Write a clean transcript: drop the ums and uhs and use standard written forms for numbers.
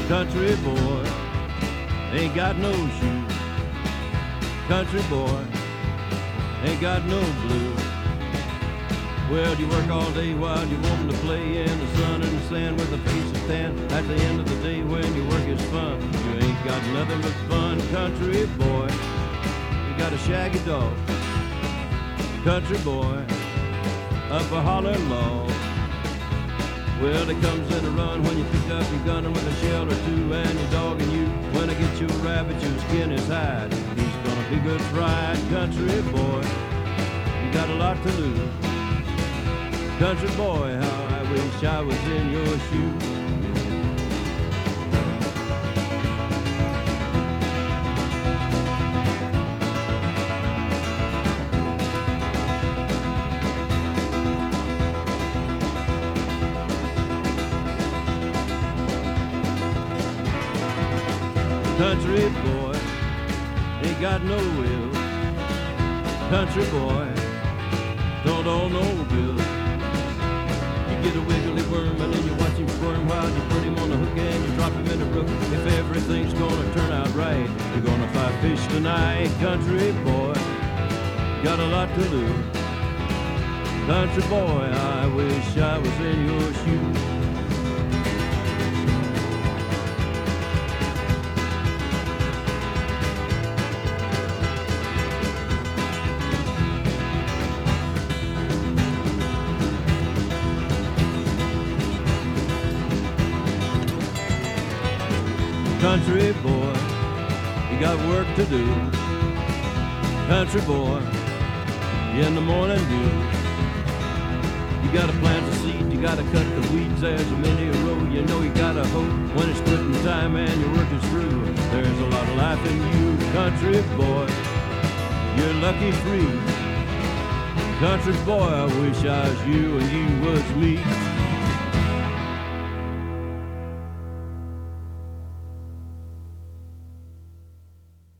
Country boy ain't got no shoes. Country boy ain't got no blue. Well, you work all day while you want to play in the sun and the sand with a face of tan. At the end of the day when your work is fun, you ain't got nothing but fun. Country boy, you got a shaggy dog. Country boy, up a holler log. Well, it comes in a run when you pick up your gun with a shell or two, and your dog and you. When I get you a rabbit, your skin is hide. He's gonna be good fried. Country boy, you got a lot to lose. Country boy, how I wish I was in your shoes. Country boy ain't got no will. Country boy don't owe no bill. You get a wiggly worm and then you watch him squirm while you put him on the hook and you drop him in the brook. If everything's gonna turn out right, you're gonna fly fish tonight. Country boy, got a lot to lose. Country boy, I wish I was in your shoes. Country boy, you got work to do. Country boy, in the morning dew. You gotta plant the seed, you gotta cut the weeds, there's a many a row. You know you gotta hope when it's quitting time and your work is through. There's a lot of life in you, country boy, you're lucky free. Country boy, I wish I was you and you was me.